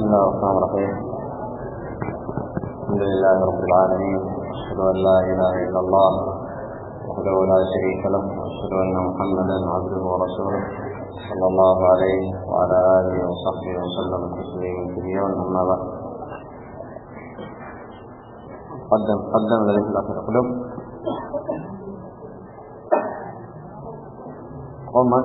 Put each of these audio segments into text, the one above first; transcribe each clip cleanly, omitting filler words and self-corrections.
بسم الله الرحمن الرحيم. الحمد لله رب العالمين، أشهد أن لا إله إلا الله وحده لا شريك له، وأشهد أن محمدا عبده ورسوله صلى الله عليه وعلى آله وصحبه وسلم تسليما كثيرا. أما بعد، قدم الذي في الأخير قلوب قم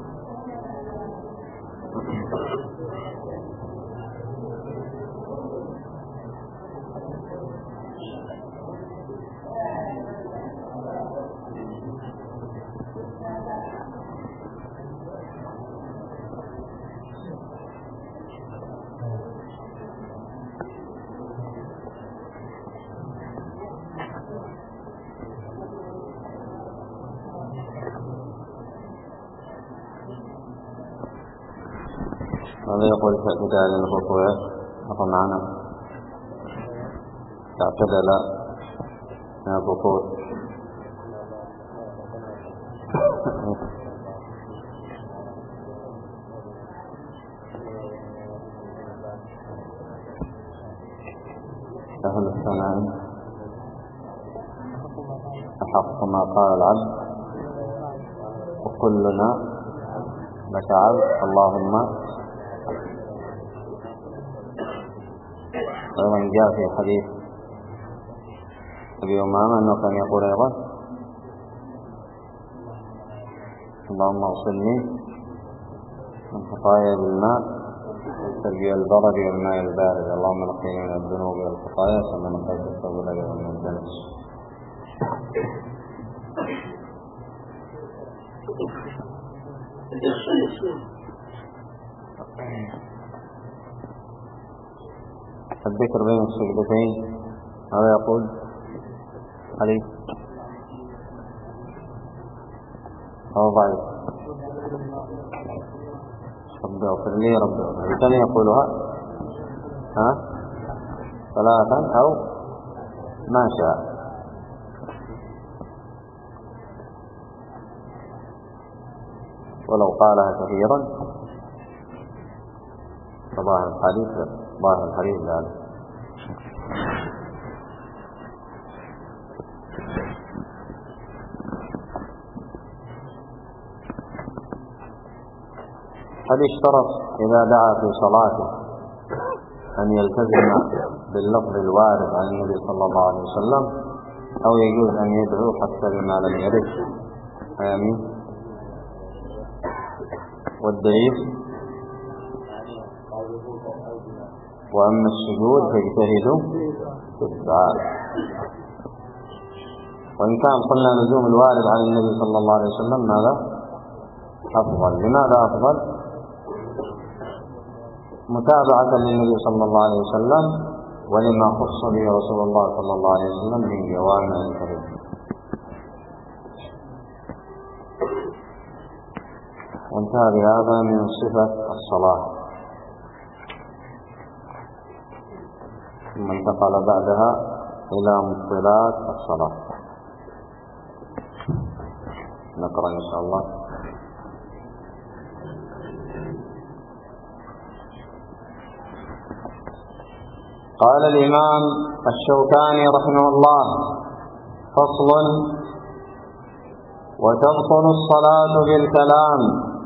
هذا يقول اعتدال الركوع أقل معنا اعتدل من الركوع. أهل الثناء أحق ما قال العبد وكلنا لك عبد اللهم. أيضا جاء في حديث أبي أمامة أنه كان يقول أيضا اللهم اغسلني من خطايا بالماء والثلج والبرد والماء البارد، اللهم نقني من الذنوب والخطايا كما نقيت الثوب الأبيض من الدنس. الذكر بين السجدتين هذا يقول علي هو ضعيف. ربي اغفر لي ربي اغفر لي كان يقولها ثلاثا أو ما شاء. ولو قالها كثيرا فظاهر الحديث ذلك. هل اشترط إذا دعا في صلاته أن يلتزم باللفظ الوارد عن النبي صلى الله عليه وسلم، أو يجوز أن يدعو حتى بما لم يرد؟ آمين. والدليل وأما السجود فاجتهدوا في الدعاء. وإن كان قلنا لزوم الوارد عن النبي صلى الله عليه وسلم ماذا أفضل؟ لماذا أفضل؟ متابعة للنبي صلى الله عليه وسلم ولما خص به رسول الله صلى الله عليه وسلم من جوامع الكلم. وانتهى بهذا من صفة الصلاة. ثم انتقل بعدها إلى مبطلات الصلاة. نقرأ إن شاء الله. قال الإمام الشوكاني رحمه الله: فصل: وتبطل الصلاة بالكلام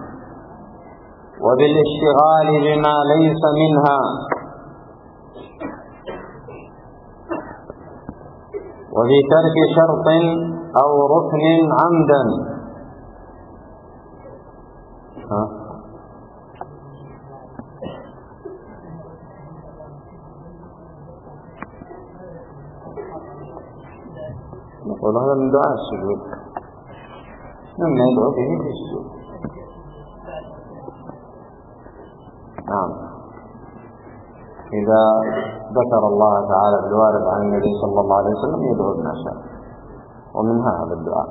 وبالاشتغال بما ليس منها وبترك شرط أو ركن عمدا. نقول هذا من دعاء السجود، مما يدعو به في السجود. نعم، إذا ذكر الله تعالى بالوارد عن النبي صلى الله عليه وسلم يدعو بما شاء، ومنها هذا الدعاء.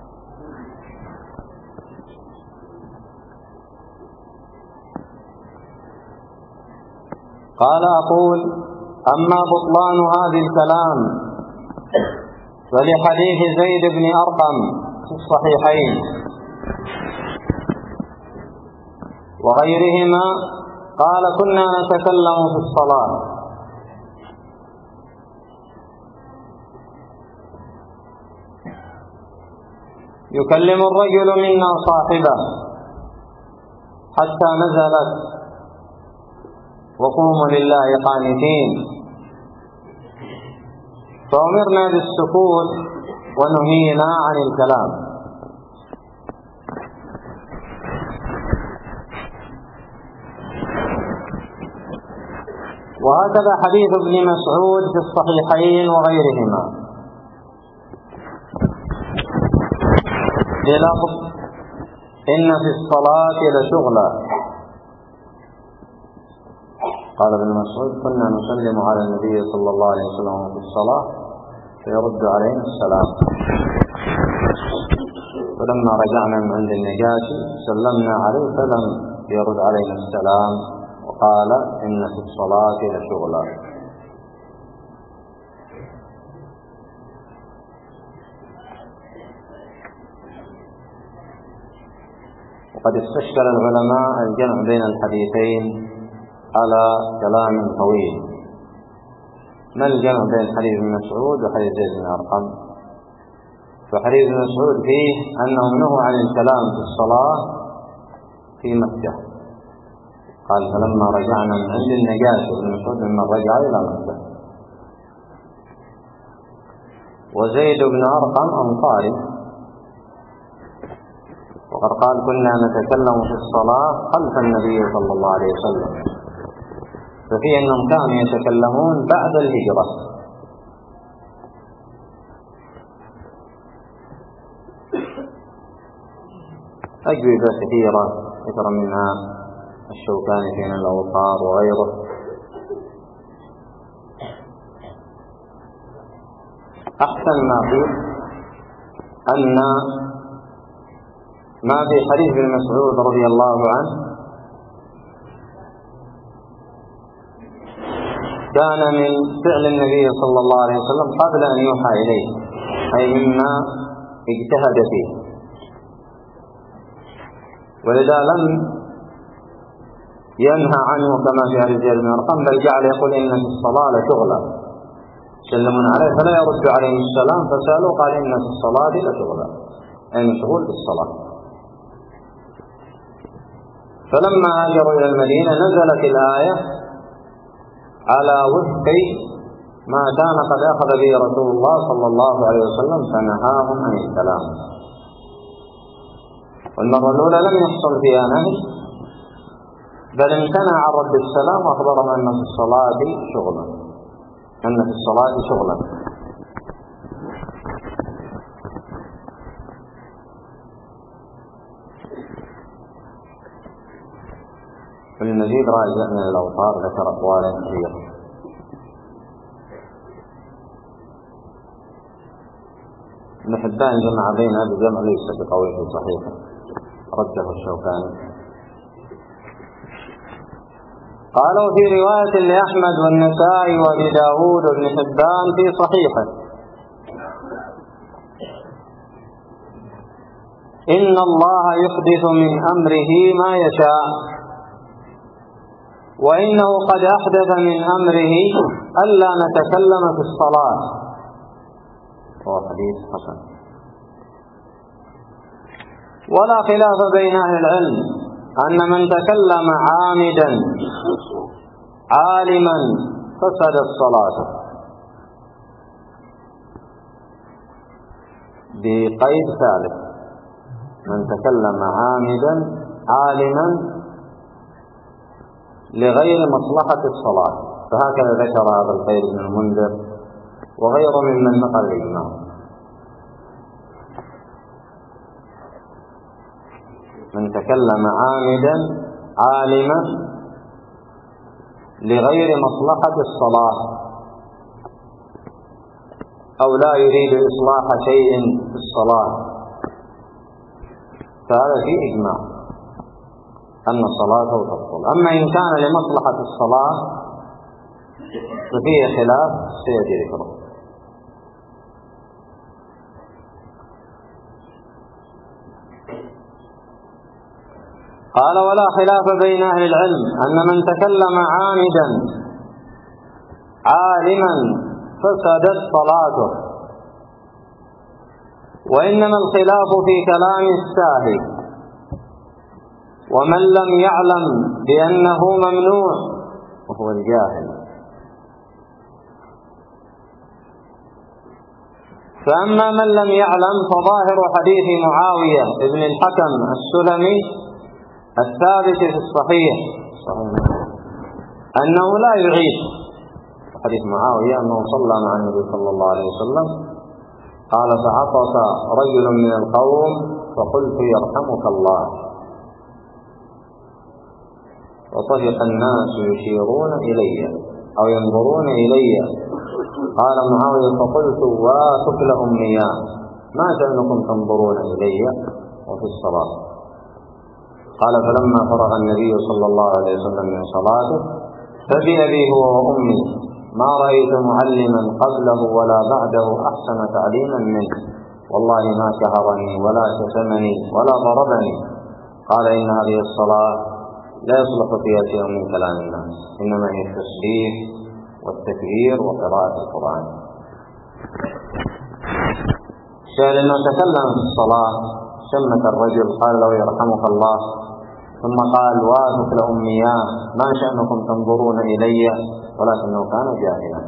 قال: أقول: أما بطلان هذا الكلام فلحديث زيد بن أرقم في الصحيحين وغيرهما قال كنا نتكلم في الصلاة يكلم الرجل منا صاحبه حتى نزلت وقوموا لله قانتين، فأمرنا بالسكوت ونهينا عن الكلام. وهكذا حديث ابن مسعود في الصحيحين وغيرهما بلفظ إن في الصلاة لشغلا. قال ابن مسعود كنا نسلم على النبي صلى الله عليه وسلم في الصلاة فيرد علينا السلام، فلما رجعنا من عند النجاشي سلمنا عليه فلم يرد علينا السلام، وقال إن في الصلاة لشغلا. وقد استشكل العلماء الجمع بين الحديثين على كلام طويل. ما الجمع بين حديث ابن مسعود وحديث زيد بن أرقم؟ فحديث ابن مسعود فيه أنهم نهوا عن الكلام في الصلاة في مكة، قال فلما رجعنا من عند النجاشي ابن مسعود ممن رجع إلى مكة. وزيد بن أرقم أنصاري، وقد قال كنا نتكلم في الصلاة خلف النبي صلى الله عليه وسلم، ففي أنهم كانوا يتكلمون بعد الهجرة. أجوبة كثيرة ذكر منها الشوكاني في الأوطار وغيره. أحسن ما فيه أن ما في حديث ابن مسعود رضي الله عنه كان من فعل النبي صلى الله عليه وسلم قبل أن يوحى إليه، أي مما اجتهد فيه، ولذا لم ينهى عنه كما في حديث زيد بن أرقم، بل جعل يقول إن في الصلاة لشغلا، سلمون عليه فلا يرد عليه السلام، فسألوا قال إن في الصلاة لشغلا، أي مشغول بالصلاة. فلما هاجروا إلى المدينة نزلت الآية على وفق ما كان قد أخذ به رسول الله صلى الله عليه وسلم، فنهاهم عن الكلام. والمرة الأولى لم يحصل فيها نهي، بل امتنع عن رد السلام وأخبرهم أن في الصلاة شغلا، أن في الصلاة شغلا. وللمزيد راجع من الأوطار ذكر أقوالا كثيرة. ابن حبان جمع بين هذا الجمع ليس بقوي في صحيحه، رده الشوكاني. قالوا في رواية لأحمد والنسائي وأبي داود وابن حبان في صحيحه إن الله يحدث من أمره ما يشاء، وإنه قد أحدث من أمره ألا نتكلم في الصلاة. هو حديث حسن. ولا خلاف بين أهل العلم أن من تكلم عامدا عالما فسدت صلاته، بقيد ثالث: من تكلم عامدا عالما لغير مصلحة الصلاة. فهكذا ذكر هذا القيد ابن المنذر وغيره ممن نقل الإجماع. من تكلم عامدا عالما لغير مصلحة الصلاة أو لا يريد إصلاح شيء في الصلاة، فهذا فيه إجماع أن صلاته تبطل. أما إن كان لمصلحة الصلاة ففيه خلاف سيأتي ذكره. قال: ولا خلاف بين أهل العلم أن من تكلم عامدا عالما فسدت صلاته، وإنما الخلاف في كلام الساهي، ومن لم يعلم بأنه ممنوع وهو الجاهل. فأما من لم يعلم فظاهر حديث معاوية بن الحكم السلمي الثابت في الصحيح أنه لا يعيد. حديث معاوية أنه صلى مع النبي صلى الله عليه وسلم، قال: فعطس رجل من القوم فقلت: يرحمك الله، وطفق الناس يشيرون إلي أو ينظرون إلي. قال معاوية: فقلت: واتكل أمياه، ما شأنكم تنظرون إلي وفي الصلاة؟ قال: فلما فرغ النبي صلى الله عليه وسلم من صلاته فبأبي هو وأمي ما رأيت معلما قبله ولا بعده أحسن تعليما منه، والله ما كهرني ولا شتمني ولا ضربني. قال: إن هذه الصلاة لا يصلح فيها شيء من كلام الناس، إنما هي التسبيح والتكبير وقراءة القرآن. شاء لأنه تكلم في الصلاة، شمت الرجل، قال له: يرحمك الله، ثم قال: واتك لأمياه، ما شأنكم تنظرون إلي؟ ولكنه كان جاهلا.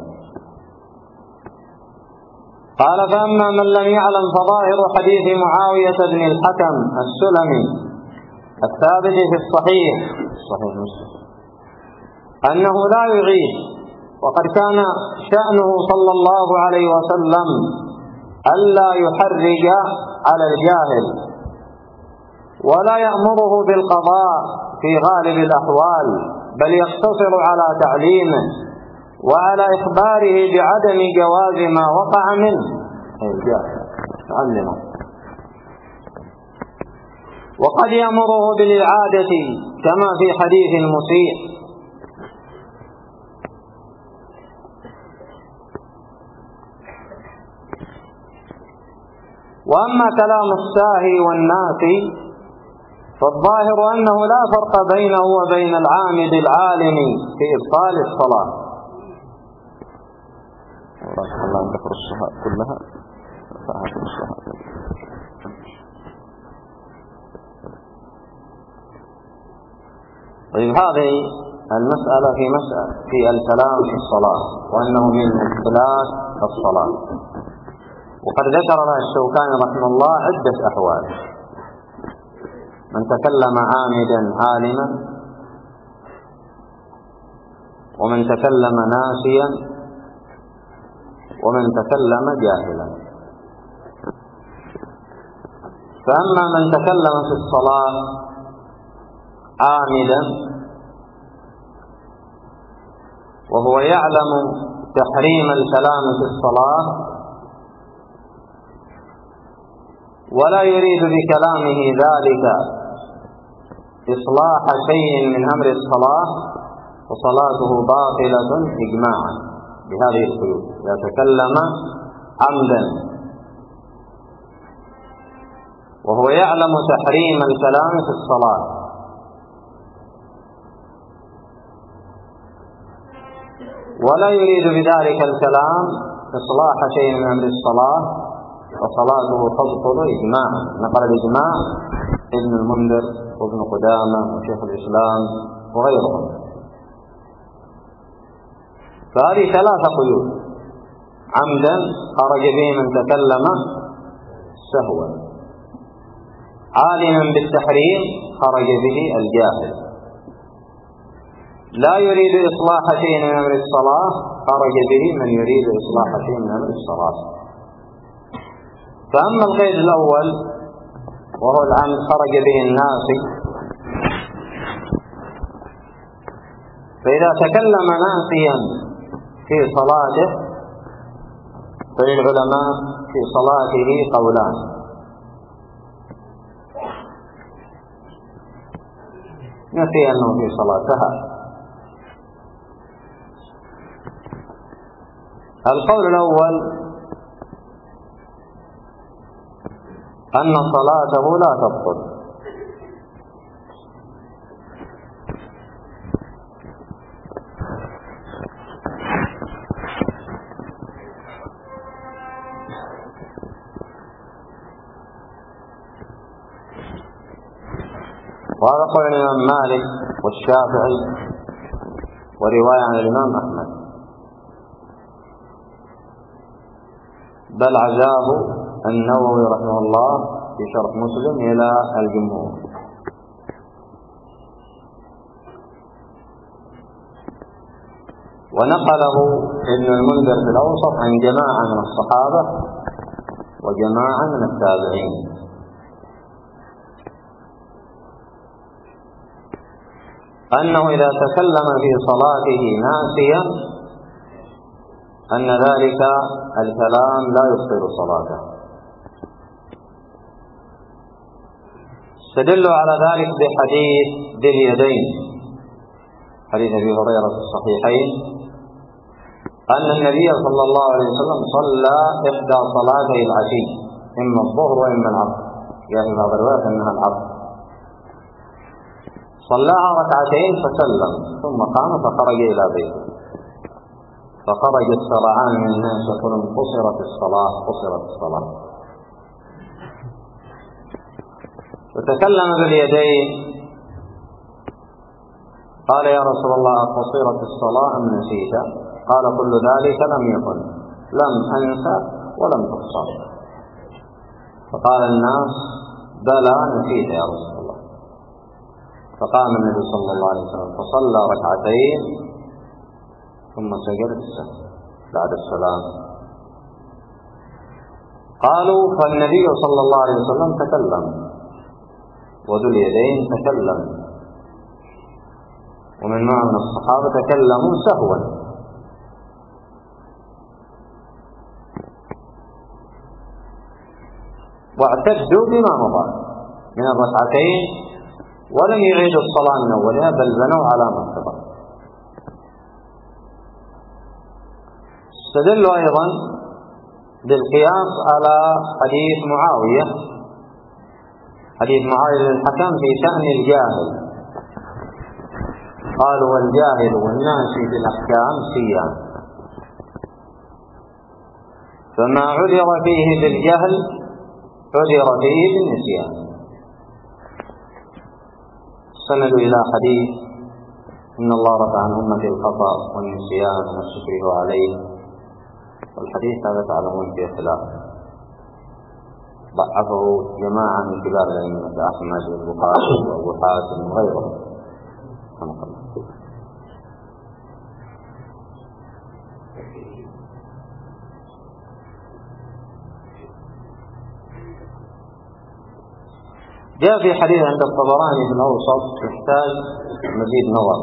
قال: فأما من لم يعلم فظاهر حديث معاوية بن الحكم السلمي الثابت في الصحيح مسلم أنه لا يعيد، وقد كان شأنه صلى الله عليه وسلم ألا يحرج على الجاهل، ولا يأمره بالقضاء في غالب الأحوال، بل يقتصر على تعليمه وعلى إخباره بعدم جواز ما وقع منه. تعلمه، وقد يأمره بالإعادة كما في حديث المسيء. وأما كلام الساهي والناسي فالظاهر أنه لا فرق بينه وبين العامد العالم في إبطال الصلاة. الله ذكر الصلاة كلها فأعطي الصلاة. طيب، هذه المسألة في الكلام في الصلاة، وأنه من مبطلات الصلاة. وقد ذكر لها الشوكاني رحمه الله عدة أحوال: من تكلم عامدا عالما، ومن تكلم ناسيا، ومن تكلم جاهلا. فأما من تكلم في الصلاة عامدا وهو يعلم تحريم الكلام في الصلاة ولا يريد بكلامه ذلك إصلاح شيء من أمر الصلاة، وصلاته باطلة إجماعا بهذه القيود. إذا تكلم عمدا وهو يعلم تحريم الكلام في الصلاة ولا يريد بذلك الكلام إصلاح شيء من أمر الصلاة، وصلاته تبطل إجماعا. نقل الإجماع ابن المنذر وابن قدامة وشيخ الإسلام وغيرهم. فهذه ثلاثة قيود: عمدا خرج به من تكلم سهوا، عالما بالتحريم خرج به الجاهل، لا يريد إصلاح شيء من أمر الصلاة خرج به من يريد إصلاح شيء من أمر الصلاة. فأما القيد الأول وهو العمد خرج به الناس، فإذا تكلم ناسيا في صلاته فللعلماء في صلاته قولان: نسي أنه في صلاتها. القول الأول أن صلاته لا تبطل، وهذا قول الإمام مالك والشافعي ورواية عن الإمام أحمد، بل عزاه النووي رحمه الله في شرح مسلم إلى الجمهور. ونقله ابن المنذر في الأوسط عن جماعة من الصحابة وجماعة من التابعين أنه إذا تكلم في صلاته ناسيا أن ذلك الكلام لا يبطل صلاته. استدل على ذلك بحديث ذي اليدين، حديث أبي هريرة في الصحيحين، أن النبي صلى الله عليه وسلم صلى إحدى صلاتي العشي، إما الظهر وإما العصر، يعني في بعض الروايات أنها العصر، صلاها ركعتين فسلم ثم قام فخرج إلى بيته، فخرج السرعان من الناس يقولون قصرت الصلاة قصرت الصلاة. وتكلم باليدين، قال يا رسول الله قصرت الصلاة أم نسيت؟ قال كل ذلك لم يكن، لم أنسى ولم تقصر. فقال الناس بلى نسيت يا رسول الله. فقام النبي صلى الله عليه وسلم فصلى ركعتين ثم سجد السهو بعد السلام. قالوا فالنبي صلى الله عليه وسلم تكلم وذو اليدين تكلم، ومن نوع من الصحابة تكلموا سهوا. واعتدوا بما مضى من الركعتين ولم يعيدوا الصلاة من أولها، بل بنوا على ما سبق. استدلوا أيضا بالقياس على حديث معاوية بن الحكم في شأن الجاهل، قالوا والجاهل والناسي بالأحكام سيان، فما عذر فيه بالجهل عذر فيه بالنسيان. سندوا إلى حديث إن الله رفع عن أمتي الخطأ والنسيان وما استكرهوا عليه، والحديث هذا تعلمون فيه خلاف، ضعفه جماعة من كبار الأئمة أحمد والبخاري وأبو حاتم وغيرهم. جاء في حديث عند الطبراني في الأوسط يحتاج مزيد نظر،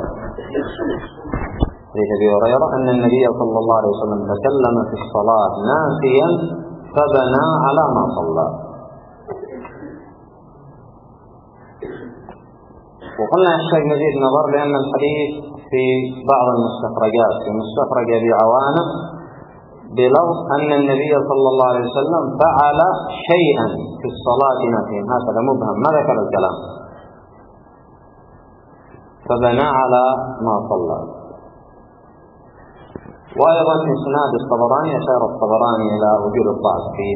حديث أبي هريرة أن النبي صلى الله عليه وسلم تكلم في الصلاة ناسيا فبنى على ما صلى. وقلنا يحتاج مزيد نظر لأن الحديث في بعض المستخرجات، في مستخرج أبي عوانة بلفظ أن النبي صلى الله عليه وسلم فعل شيئا في الصلاة ناسيا، هكذا مبهم ما ذكر الكلام، فبنى على ما صلى. وأيضا إسناد الطبراني أشار الطبراني إلى وجود الضعف فيه،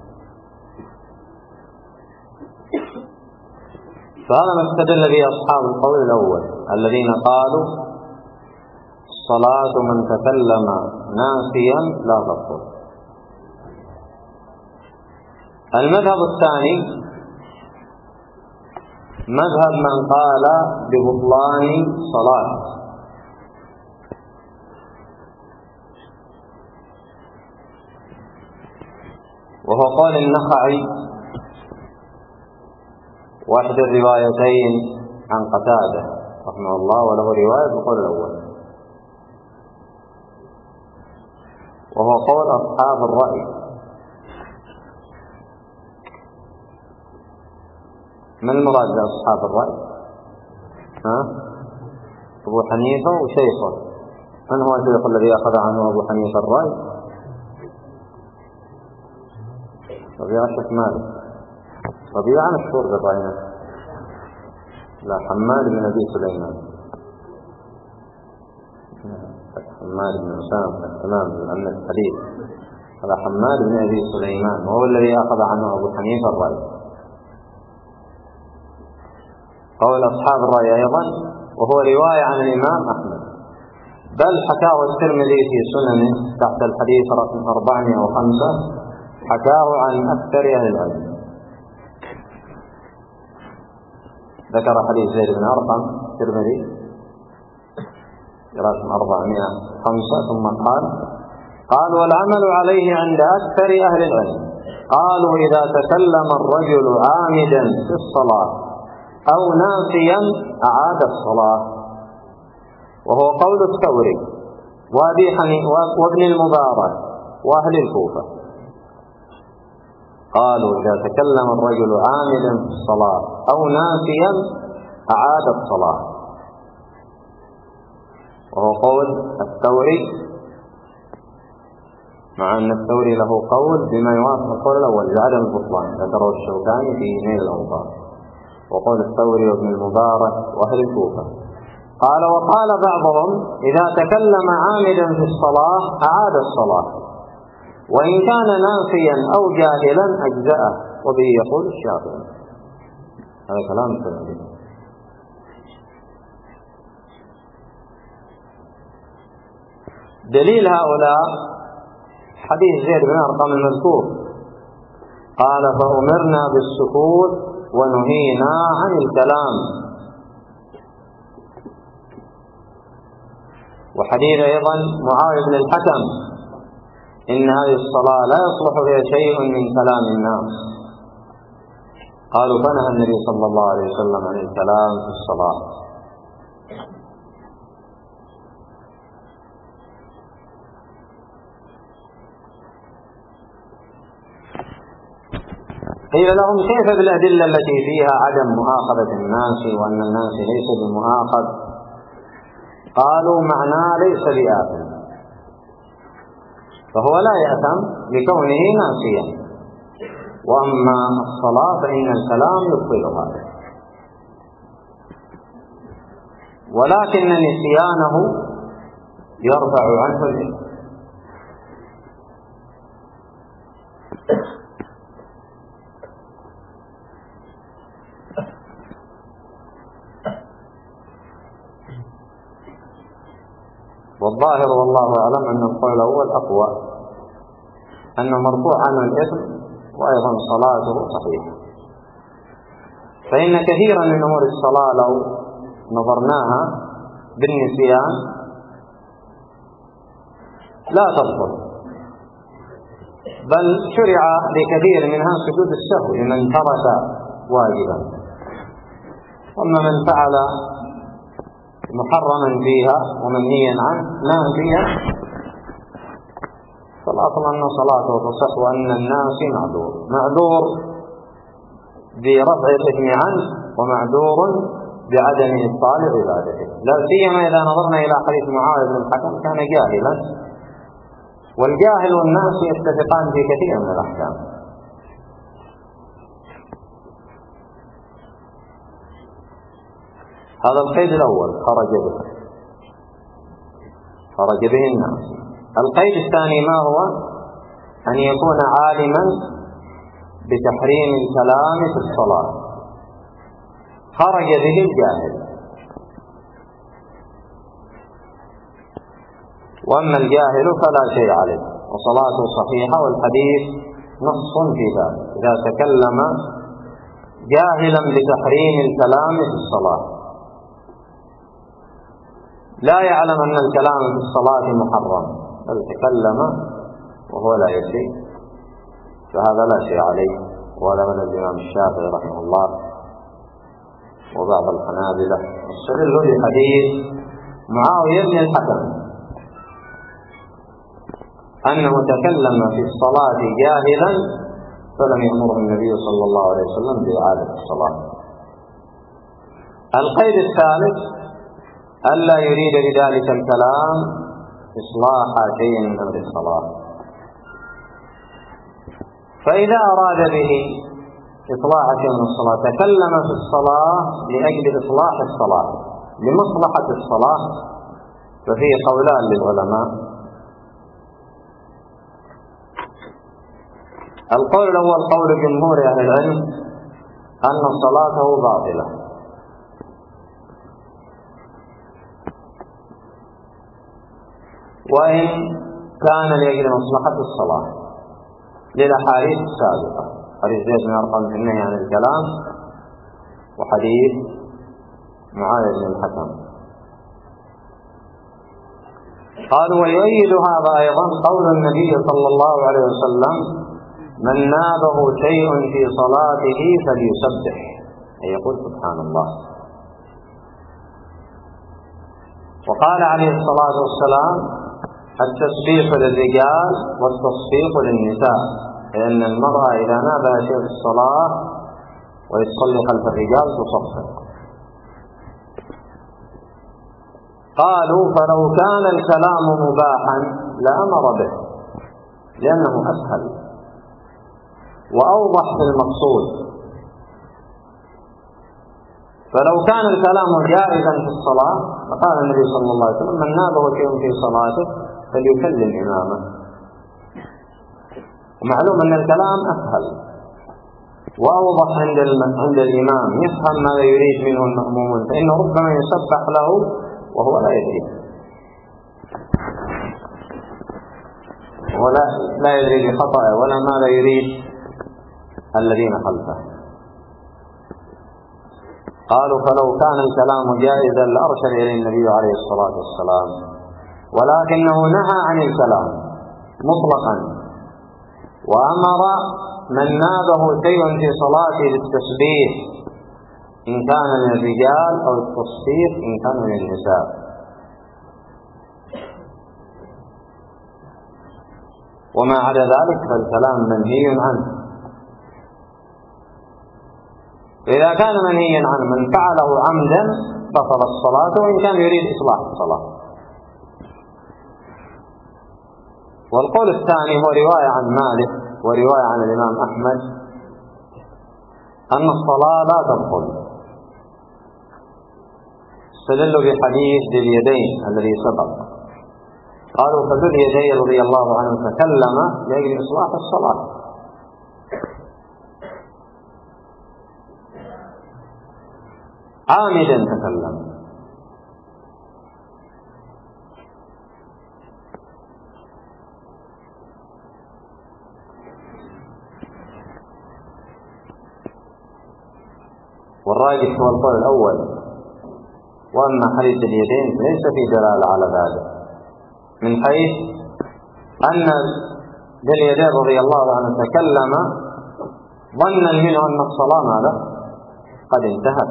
فهذا ما استدل به أصحاب القول الأول الذين قالوا صلاة من تكلم ناسيا لا تبطل. المذهب الثاني مذهب من قال ببطلان صلاة، وهو قول النخعي واحد الروايتين عن قتادة رحمه الله، وله رواية بقول الأول، وهو قول أصحاب الرأي. ما المراد بأصحاب الرأي؟ أبو حنيفة وشيخه. من هو الشيخ الذي أخذ عنه أبو حنيفة الرأي؟ ربيعة بن مالك، ربيعة مشهور بالرأي، لا حماد بن أبي سليمان، حماد بن أسامة الإمام من الحديث، هذا حماد بن أبي سليمان وهو الذي أخذ عنه أبو حنيفة الرأي. قول أصحاب الرأي أيضا، وهو رواية عن الإمام أحمد، بل حكاه الترمذي في سننه تحت الحديث رقم 405، حكاه عن أكثر أهل العلم. ذكر حديث زيد بن أرقم الترمذي رقم 405، ثم قال والعمل عليه عند أكثر أهل العلم. قالوا إذا تكلم الرجل عامدا في الصلاة أو ناسيا أعاد الصلاة، وهو قول الثوري وأبي حنيفة وابن المبارك وأهل الكوفة. قالوا إذا تكلم الرجل عامدا في الصلاة أو ناسيا أعاد الصلاة، وهو قول الثوري، مع أن الثوري له قول بما يوافق القول الأول بعدم البطلان، ذكره الشوكاني في نيل الأوطار، وقول الثوري وابن المبارك وأهل الكوفة. قال وقال بعضهم إذا تكلم عامدا في الصلاة أعاد الصلاة، وإن كان ناسيا أو جاهلا أجزأه، وبه يقول الشافعي. هذا كلام الثوري. دليل هؤلاء حديث زيد بن أرقم المذكور، قال فأمرنا بالسكوت ونهينا عن الكلام. وحديث أيضا معاوية بن الحكم إن هذه الصلاة لا يصلح فيها شيء من كلام الناس. قالوا فنهى النبي صلى الله عليه وسلم عن الكلام في الصلاة. قيل لهم كيف بالأدلة التي فيها عدم مؤاخذة الناس وأن الناس ليس بمؤاخذ؟ قالوا معناه ليس بآثم، فهو لا يأثم لكونه ناسيا، وأما الصلاة فإن الكلام يبطلها، ولكن نسيانه يرفع عنه الإثم. والظاهر والله أعلم أن القول الأول أقوى، أنه مرفوع عنه الإثم وأيضا صلاته صحيحة. فإن كثيرا من أمور الصلاة لو نظرناها بالنسيان لا تبطل، بل شرع لكثير منها سجود السهو لمن ترك واجبا، وأما من فعل محرما فيها ومنهيا عنه ناسيا فالأصل أن صلاته تصح، وأن الناس معذور برفع الإثم عنه ومعذور بعدم إبطال عبادته، لا سيما إذا نظرنا إلى حديث معاوية بن الحكم كان جاهلا، والجاهل والناس يتفقان في كثير من الأحكام. هذا القيد الأول خرج به الناس. القيد الثاني ما هو؟ أن يكون عالما بتحريم الكلام في الصلاة، خرج به الجاهل. وأما الجاهل فلا شيء عليه وصلاته صحيحة، والحديث نص في ذلك إذا تكلم جاهلا بتحريم الكلام في الصلاة، لا يعلم أن الكلام في الصلاة محرم بل تكلم وهو لا يدري، فهذا لا شيء عليه. وهذا من الإمام الشافعي رحمه الله وبعض الحنابلة، واستدلوا بحديث معاوية بن الحكم أنه تكلم في الصلاة جاهلا فلم يأمره النبي صلى الله عليه وسلم بإعادة الصلاة. القيد الثالث ألا يريد بذلك الكلام إصلاح شيء من أمر الصلاة، فإذا أراد به إصلاح شيء من الصلاة تكلم في الصلاة لأجل إصلاح الصلاة لمصلحة الصلاة، ففيه قولان للعلماء. القول الأول قول جمهور أهل العلم أن صلاته باطلة وإن كان لأجل مصلحة الصلاة للأحاديث السابقة، حديث زيد بن أرقم في النهي عن الكلام، وحديث معاذ بن الحكم. قالوا ويؤيد هذا أيضا قول النبي صلى الله عليه وسلم: من نابه شيء في صلاته فليسبح، أي يقول سبحان الله. وقال عليه الصلاة والسلام: التسبيح للرجال والتصفيق للنساء، لأن المرأة إذا نابها شيء في الصلاة ويصلي خلف الرجال تصفق. قالوا فلو كان الكلام مباحا لأمر به، لأنه أسهل وأوضح في المقصود. فلو كان الكلام جائزا في الصلاة فقال النبي صلى الله عليه وسلم: من نابه شيء في صلاته فليكلم إمامه. ومعلوم أن الكلام أسهل وأوضح عند الإمام، يفهم ماذا يريد منه المأمومون، فإنه ربما يسبح له وهو لا يدري، لا يدري بخطأه ولا ماذا يريد الذين خلفه. قالوا فلو كان الكلام جائزا لأرشد إليه النبي عليه الصلاة والسلام، ولكنه نهى عن الكلام مطلقا، وأمر من نابه شيء في صلاته بالتسبيح إن كان من الرجال أو التصفيق إن كان من النساء. وما عدا ذلك فالكلام منهي عنه. إذا كان منهيا عنه من فعله عمدا بطل الصلاة وإن كان يريد إصلاح الصلاة. والقول الثاني هو رواية عن مالك ورواية عن الإمام أحمد أن الصلاة لا تبطل. استدلوا بحديث ذي اليدين الذي سبق، قالوا فذو اليدين رضي الله عنه تكلم لأجل إصلاح الصلاة، عامدا تكلم. والراجح هو القول الأول، وأما حديث اليدين ليس في دلالة على ذلك، من حيث أن ذي اليدين رضي الله عنه تكلم ظنا منه أن الصلاة ماذا؟ قد انتهت.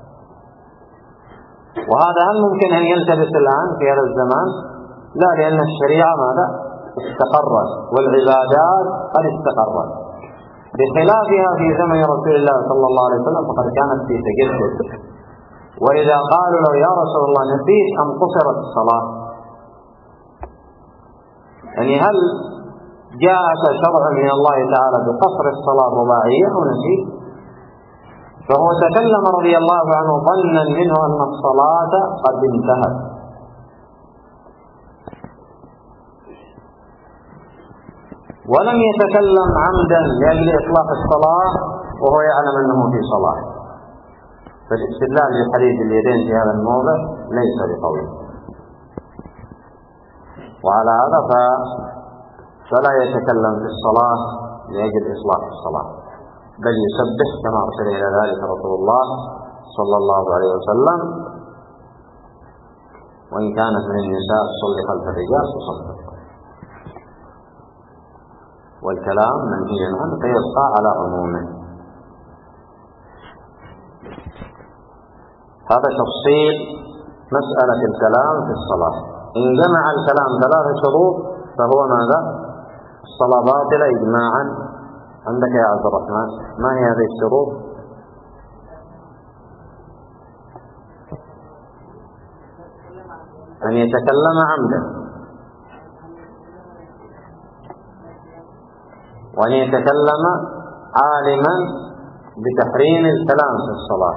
وهذا هل ممكن أن يلتبس الآن في هذا الزمان؟ لا، لأن الشريعة ماذا؟ استقرت، والعبادات قد استقرت، بخلافها في زمن رسول الله صلى الله عليه وسلم فقد كانت في تجدد. وإذا قالوا له يا رسول الله نسيت أم قصرت الصلاة، يعني هل جاءك شرع من الله تعالى بقصر الصلاة رباعية أو نسيت؟ فهو تكلم رضي الله عنه ظنا منه أن الصلاة قد انتهت. ولم يتكلم عمدا لأجل إصلاح الصلاة وهو يعلم أنه في صلاة، فالاستدلال بحديث اليدين في هذا الموضع ليس بقوي. وعلى هذا فلا يتكلم في الصلاة لأجل إصلاح الصلاة، بل يسبح كما أرشد إلى ذلك رسول الله صلى الله عليه وسلم. وإن كانت من النساء تصلي خلف الرجال تصدق. والكلام منهي عنه فيبقى على عمومه. هذا تفصيل مسألة الكلام في الصلاة. إن جمع الكلام 3 شروط فهو ماذا؟ الصلاة باطلة إجماعا. عندك يا عبد الرحمن ما هي هذه الشروط؟ أن يتكلم عمدا، وأن يتكلم عالما بتحريم الكلام في الصلاة،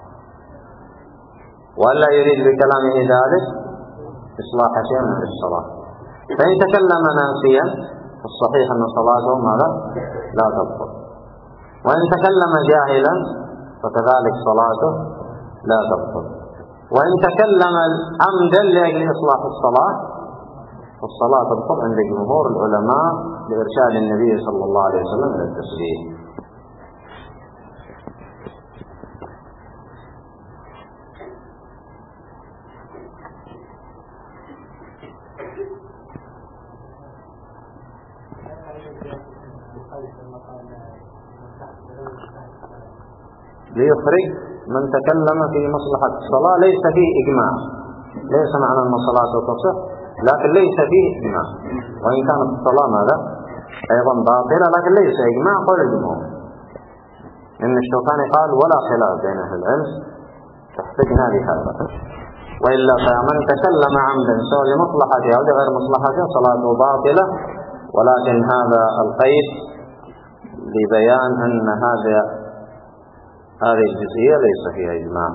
وألا يريد بكلامه ذلك إصلاح شيء في الصلاة. فإن تكلم ناسيا فالصحيح أن صلاته ماذا؟ لا تبطل. وإن تكلم جاهلا فكذلك صلاته لا تبطل. وإن تكلم عمدا لأجل إصلاح الصلاة والصلاة تبطل عند جمهور العلماء لإرشاد النبي صلى الله عليه وسلم إلى التسليم. ليخرج من تكلم في مصلحة الصلاة ليس فيه إجماع، ليس معنى أن الصلاة تصح، لكن ليس فيه إجماع، وإن كانت الصلاة ماذا أيضا باطلة، لكن ليس إجماع قول الجمهور. إن الشوكاني قال ولا خلاف بين أهل العلم تحتجنا لهذا، وإلا فمن تكلم عمدا سواء لمصلحته أو لغير مصلحته صلاته باطلة، ولكن هذا القيد لبيان أن هذه الجزئية ليس فيها إجماع.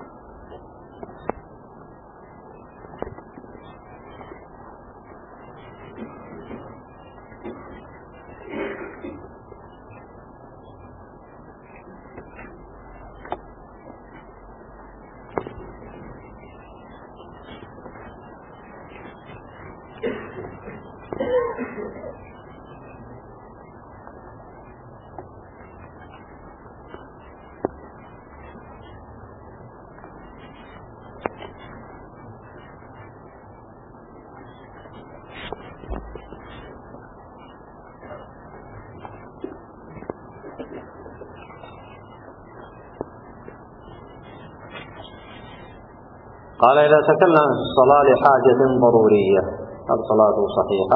قال إذا تكلم في الصلاة لحاجة ضرورية هل صلاته صحيحة؟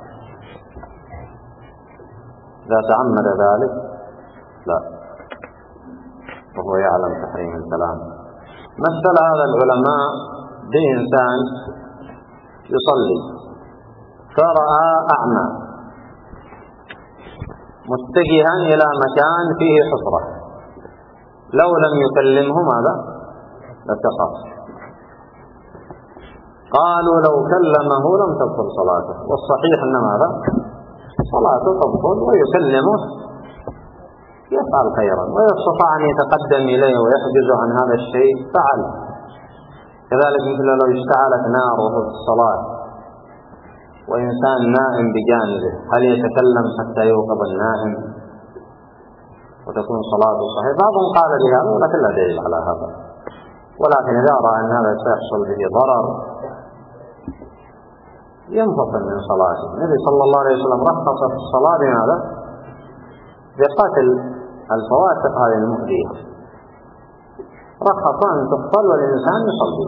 إذا تعمد ذلك لا، وهو يعلم تحريم الكلام. مثل هذا العلماء بإنسان يصلي فرأى أعمى متجها إلى مكان فيه حفرة، لو لم يكلمه ماذا؟ لسقط. قالوا لو كلمه لم تبطل صلاته، والصحيح أن ماذا؟ صلاته تبطل، ويكلمه يفعل خيرا، ويستطيع أن يتقدم إليه ويحجز عن هذا الشيء فعل. كذلك مثل لو اشتعلت نار وهو في الصلاة وإنسان نائم بجانبه، هل يتكلم حتى يوقظ النائم وتكون صلاته صحيحة؟ بعضهم قال بهذا ولكن لا دليل على هذا، ولكن إذا رأى أن هذا سيحصل به ضرر ينفصل من صلاته. النبي صلى الله عليه وسلم رخص في الصلاة بماذا؟ بقتل الفواتح هذه المؤذية، رخص أن تقتل والإنسان يصلي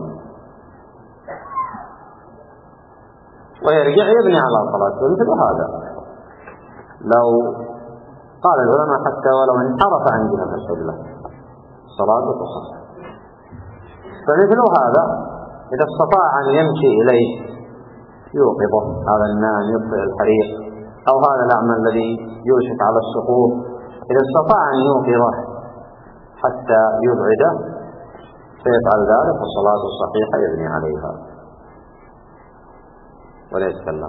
ويرجع يبني على صلاته. مثل هذا لو قال العلماء حتى ولو انحرف عن جهة القبلة صلاته تصح. فمثل هذا إذا استطاع أن يمشي إليه يوقظه، هذا النائم يطفئ الحريق، أو هذا الأعمى الذي يوشك على السقوط، إذا استطاع أن يوقظه حتى يبعده فيفعل ذلك وصلاته صحيحة يبني عليها ولا يتكلم.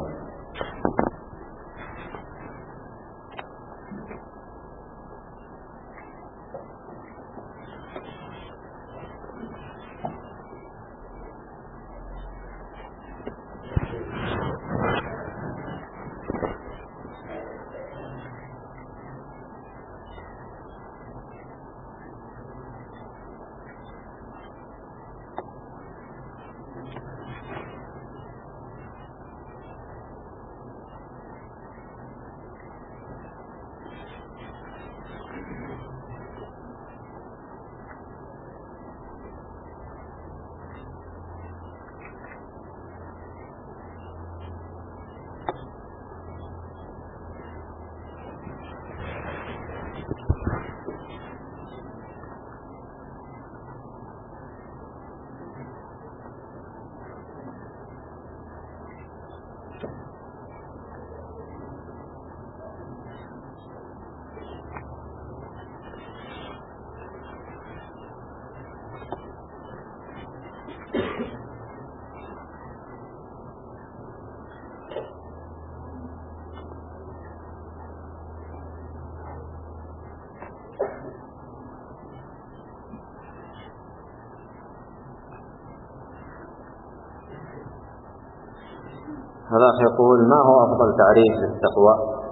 هذا يقول: ما هو أفضل تعريف للتقوى؟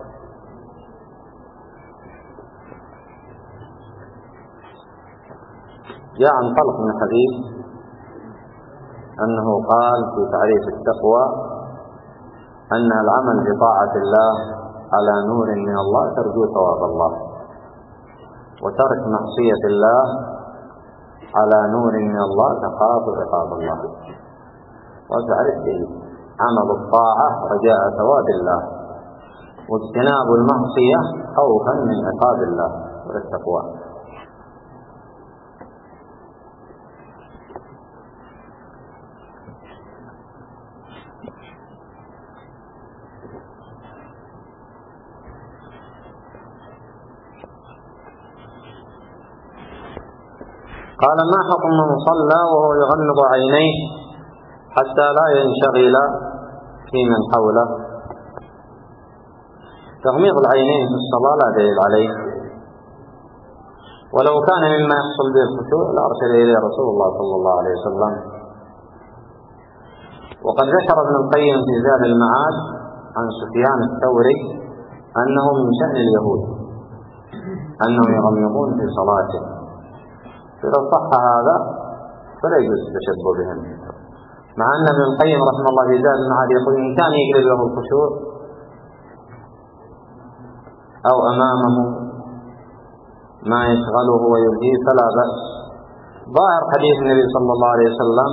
جاء عن طلق من حديث أنه قال في تعريف التقوى أنها العمل بطاعة الله على نور من الله ترجو ثواب الله، وترك معصية الله على نور من الله تخاف عقاب الله. وتعرف عمل الطاعة رجاء ثواب الله، واجتناب المعصية خوفا من عقاب الله، والتقوى. قال: ما حكم من صلى وهو يغمض عينيه حتى لا ينشغل في من حوله؟ تغميض العينين في الصلاة لا دليل عليه، ولو كان مما يحصل به الخشوع لأرسل إليه رسول الله صلى الله عليه وسلم. وقد ذكر ابن القيم في زاد المعاد عن سفيان الثوري أنه من شأن اليهود أنهم يغمضون في صلاته، فإذا صح هذا فلا يجوز التشبه بهم، مع أن ابن القيم رحمه الله في زاد المعاد يقول: إن كان يقلب له الخشوع أو أمامه ما يشغله ويلهيه فلا بأس. ظاهر حديث النبي صلى الله عليه وسلم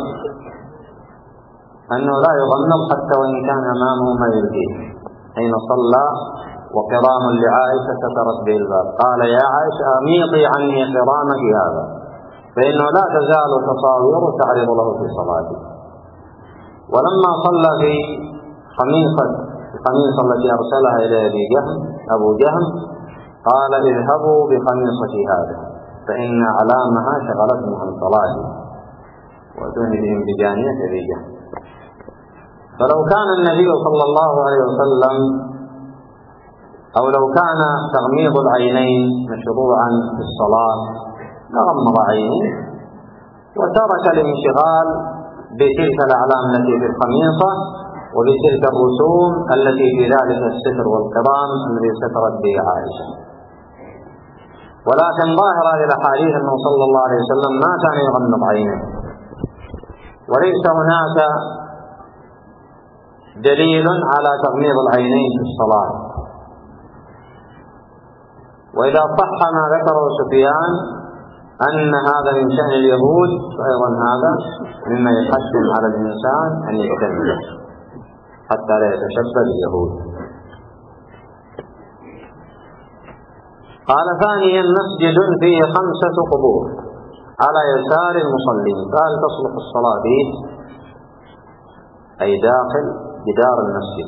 أنه لا يغمض حتى وإن كان أمامه ما يلهيه، حين صلى وقرام لعائشة سترت به الباب قال: يا عائشة أميطي عني قرامك هذا، فإنه لا تزال تصاوير تعرض له في صلاته. ولما صلى في القميصة التي أرسلها إلى أبو جهم قال: اذهبوا بقميصتي هذا فإن علامها شغلتني عن صلاتي، وأتوني بهم بجانية أبي جهم. فلو كان النبي صلى الله عليه وسلم أو لو كان تغميض العينين مشروعا في الصلاة لغمض عينيه وترك الانشغال بتلك الأعلام التي في القميصة وبتلك الرسوم التي في ذلك الستر والقرام الذي سترت به عائشة. ولكن ظاهر هذه الأحاديث أنه صلى الله عليه وسلم ما كان يغمض عينيه، وليس هناك دليل على تغميض العينين في الصلاة. وإذا صح ما ذكره سفيان أن هذا من شأن اليهود، فأيضا هذا مما يحتم على الإنسان أن يجتنبه حتى لا يتشبه باليهود. قال: ثانيا: مسجد فيه 5 قبور على يسار المصلين، فهل تصلح الصلاة فيه؟ أي داخل جدار المسجد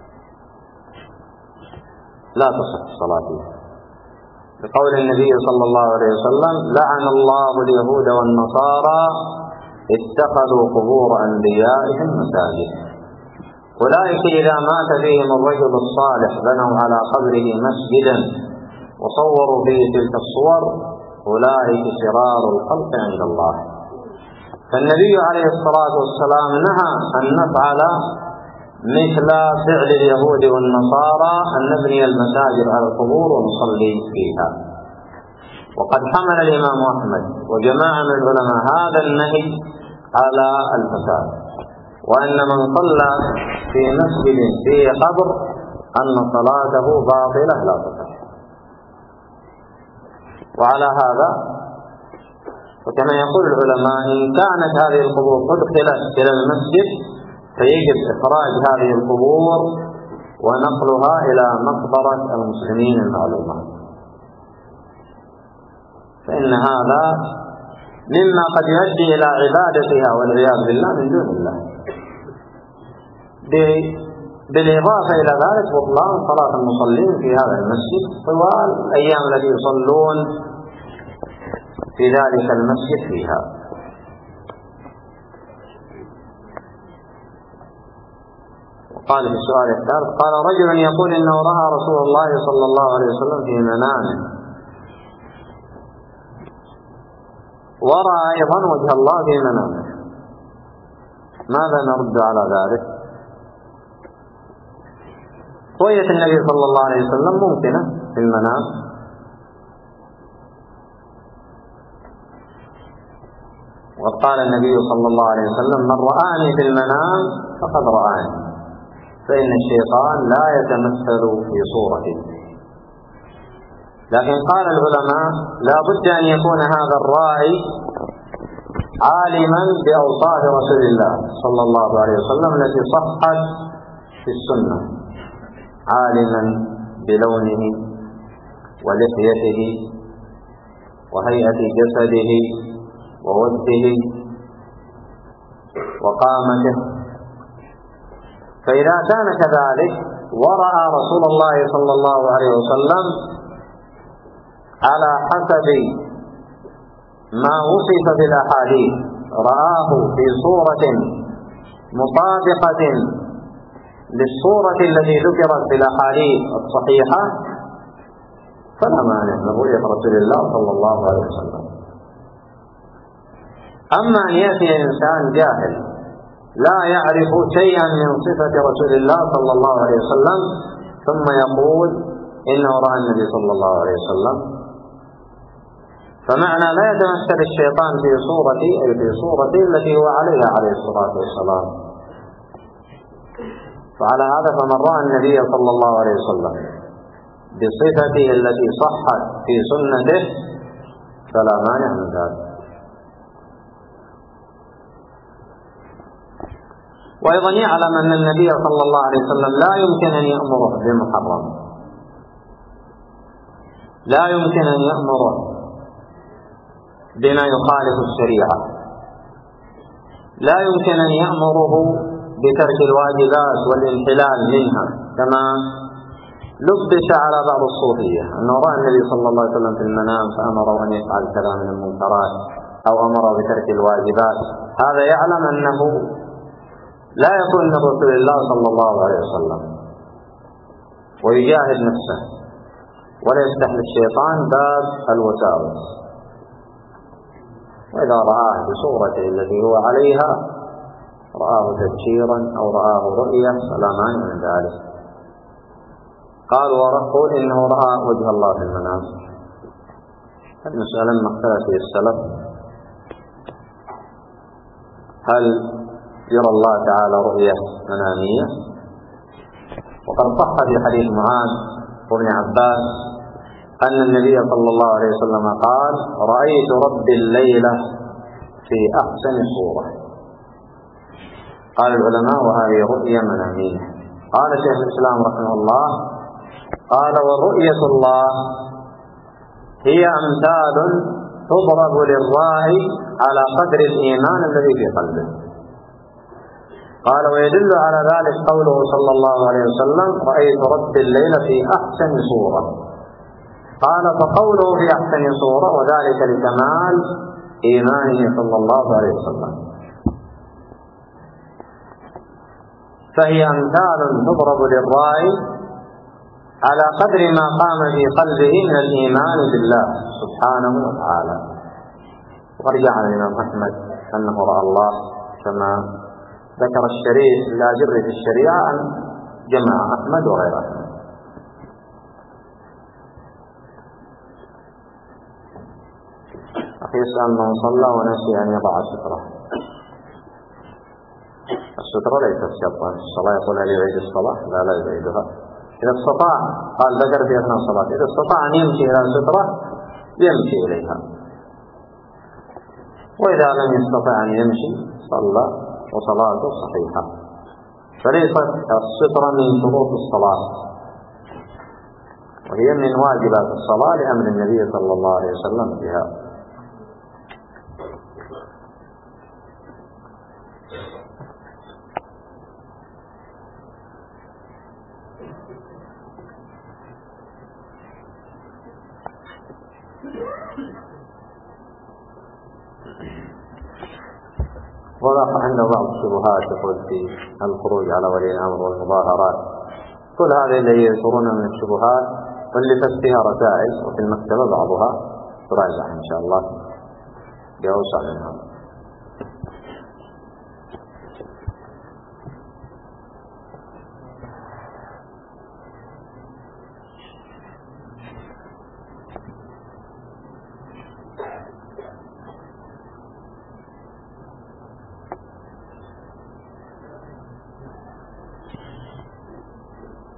لا تصح الصلاة فيه، بقول النبي صلى الله عليه وسلم: لعن الله اليهود والنصارى اتخذوا قبور أنبيائهم مساجد. أولئك إذا مات فيهم الرجل الصالح بنوا على قبره مسجدا وصوروا فيه تلك الصور، أولئك شرار الخلق عند الله. فالنبي عليه الصلاة والسلام نهى أن نفعل مثل فعل اليهود والنصارى أن نبني المساجد على القبور ونصلي فيها. وقد حمل الإمام أحمد وجماعة من العلماء هذا النهي على الفساد، وأن من صلى في مسجد فيه قبر أن صلاته باطلة لا تصح. وعلى هذا وكما يقول العلماء إن كانت هذه القبور أدخلت إلى المسجد فيجب إخراج هذه القبور ونقلها إلى مقبرة المسلمين المعلومة، فإن هذا مما قد يؤدي إلى عبادتها والعياذ بالله من دون الله، بالإضافة إلى ذلك بطلان صلاة المصلين في هذا المسجد طوال الأيام التي يصلون في ذلك المسجد فيها. وقال في السؤال الثالث: قال رجل يقول إنه رأى رسول الله صلى الله عليه وسلم في منامه ورأى أيضا وجه الله في منامه، ماذا نرد على ذلك؟ رؤية النبي صلى الله عليه وسلم ممكنة في المنام، وقد قال النبي صلى الله عليه وسلم: من رآني في المنام فقد رآني، فإن الشيطان لا يتمثل في صورتي. لكن قال العلماء: لا بد أن يكون هذا الرائي عالما بأوصاف رسول الله صلى الله عليه وسلم التي صحت في السنة، عالما بلونه ولحيته وهيئة جسده ووجهه وقامته. فإذا كان كذلك ورأى رسول الله صلى الله عليه وسلم على حسب ما وصف في الأحاديث، رآه في صورة مطابقة للصورة التي ذكرت في الأحاديث الصحيحة، فلا مانع من رؤية رسول الله صلى الله عليه وسلم. أما أن يأتي إنسان جاهل لا يعرف شيئا من صفة رسول الله صلى الله عليه وسلم ثم يقول إنه رأى النبي صلى الله عليه وسلم، فمعنى لا يتمثل الشيطان في صورته أي في صورته التي هو عليها عليه الصلاة والسلام. فعلى هذا فمن رأى النبي صلى الله عليه وسلم بصفته التي صحت في سنته فلا مانع من ذلك. وأيضا يعلم أن النبي صلى الله عليه وسلم لا يمكن أن يأمره بمحرم، لا يمكن أن يأمره بما يخالف الشريعة، لا يمكن أن يأمره بترك الواجبات والانحلال منها، كما لبس على بعض الصوفية أنه رأى النبي صلى الله عليه وسلم في المنام فأمره أن يفعل كذا من المنكرات أو أمره بترك الواجبات. هذا يعلم أنه لا يكون من رسول الله صلى الله عليه وسلم، ويجاهد نفسه ولا يفتح للشيطان باب الوساوس. وإذا رآه بصورته التي هو عليها، رآه تبشيرا أو رآه رؤية، فلا مانع من ذلك. قالوا ورقوا إنه رأى وجه الله في المنام. المسألة ما اختلف فيه السلف، هل يرى الله تعالى رؤية منامية؟ وقد صح في حديث معاذ وابن عباس أن النبي صلى الله عليه وسلم قال: رأيت ربي الليلة في أحسن صورة. قال العلماء: وهذه رؤية منامية. قال شيخ الإسلام رحمه الله: قال: ورؤية الله هي أمثال تضرب للراعي على قدر الإيمان الذي في قلبه. قال: ويدل على ذلك قوله صلى الله عليه وسلم: رأيت ربي الليلة في أحسن صورة. قال: فقوله في أحسن صورة وذلك لكمال إيمانه صلى الله عليه وسلم. فهي أمثال تضرب للراعي على قدر ما قام في قلبه من الإيمان بالله سبحانه وتعالى. وقد جعل الإمام أحمد أنه رأى الله كما ذكر الشريف اللاجر في الشريعة عن جماعة أحمد وغير أحمد. أخي يسأل من صلى ونسي أن يضع سترة. السترة ليست شرطا، الصلاة يقول هل يعيد الصلاة؟ لا يعيدها. إذا استطاع، قال ذكر في أثناء الصلاة، إذا استطاع أن يمشي إلى السترة يمشي إليها، وإذا لم يستطع أن يمشي صلى وصلاته صحيحة. فليست السترة من شروط الصلاة، وهي من واجبات الصلاة لأمر النبي صلى الله عليه وسلم بها. وضع عنده بعض الشبهات يقول في الخروج على ولي الأمر والمظاهرات. كل هذه اللي يذكرون من الشبهات واللي فيها رسائل، وفي المكتبة بعضها تراجع إن شاء الله بأوسع منها.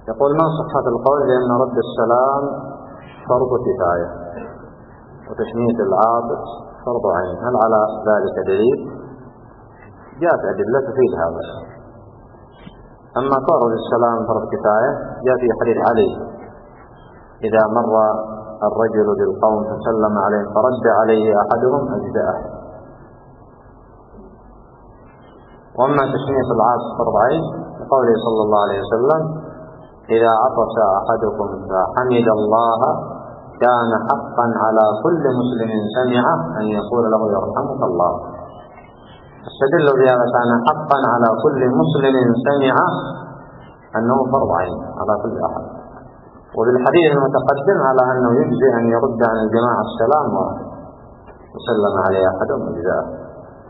يقول: ما صحة القول بأن رد السلام فرض كفاية وتشميت العاطس فرض عين؟ هل على ذلك دليل؟ جاءت أدلة تفيد هذا. أما فرض السلام فرض كفاية جاء في حديث علي: إذا مر الرجل بالقوم فسلم عليهم فرد عليه أحدهم أجزاءه. وأما تشميت العاطس فرض عين لقوله صلى الله عليه وسلم: إذا عطس أحدكم فحمد الله كان حقا على كل مسلم سمعه أن يقول له يرحمك الله. استدل بهذا كان حقا على كل مسلم سمعه أنه فرض عين على كل أحد، وبالحديث المتقدم على أنه يجزي أن يرد عن الجماعة السلام وسلم عليه أحدهم أجزاءه.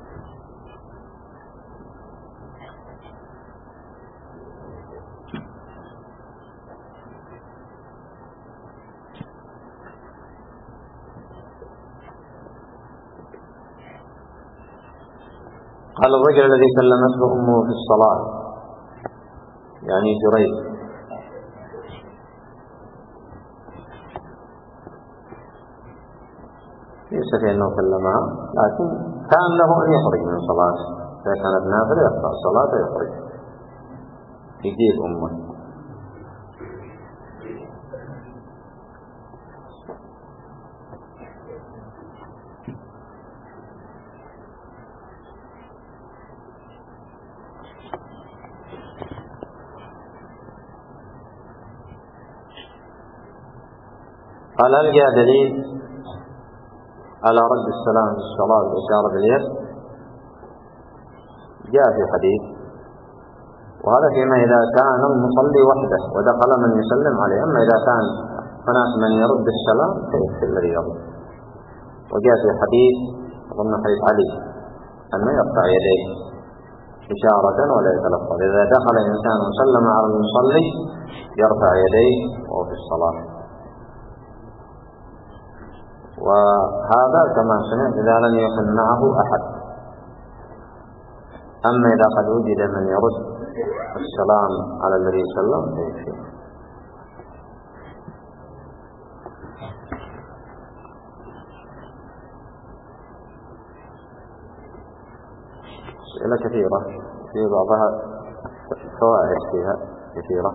قال: الرجل الذي كلمته أمه في الصلاة، يعني جريج، ليس في أنه كلمها، لكن كان له أن يخرج من صلاته، إذا كانت نافلة يقطع صلاته يخرج يجيب أمه. قال: هل جاء دليل على رد السلام في الصلاة بإشارة باليد؟ جاء في حديث، وهذا فيما إذا كان المصلي وحده ودخل من يسلم عليه. أما إذا كان هناك من يرد السلام فيكفي الذي يرد. وجاء في حديث أظن حديث علي أنه يرفع يديه إشارة ولا يتلفظ. إذا دخل إنسان وسلم على المصلي يرفع يديه وهو في الصلاة. وهذا كما سمعت إذا لم يكن معه أحد. أما إذا قد وجد من يرد السلام على النبي صلى الله عليه وسلم فيكفي. أسئلة كثيرة في بعضها فوائد فيها كثيرة،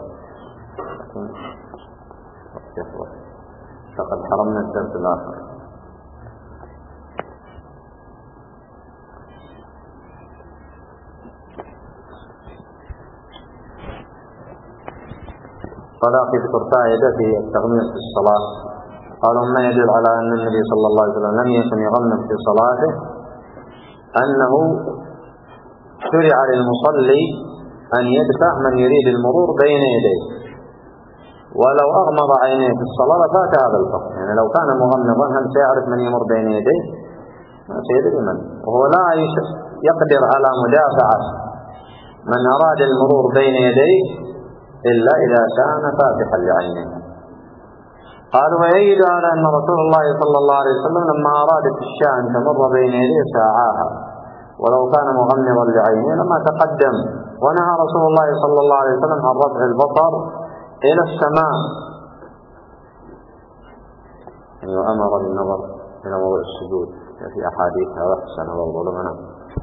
فقد حرمنا الدرس الآخر. قال: أخي ذكر فائدة في التغميس في الصلاة. قالوا: ما يدل على أن النبي صلى الله عليه وسلم لم يكن يغمس في صلاته أنه شرع للمصلي أن يدفع من يريد المرور بين يديه، ولو أغمض عينيه في الصلاة فات هذا الفقر. يعني لو كان مغمضا هل سيعرف من يمر بين يديه؟ ما سيدري من، وهو لا يقدر على مدافعة من أراد المرور بين يديه إلا إذا كان فاتحا لعينه. قالوا: ويؤيد على أن رسول الله صلى الله عليه وسلم لما أرادت الشاة أن تمر بين يديه ساعاها، ولو كان مغمضا لعينه لما تقدم. ونهى رسول الله صلى الله عليه وسلم عن رفع البصر إلى السماء، وأمر بالنظر إلى موضع السجود في أحاديث هذا حسن والظلمنا.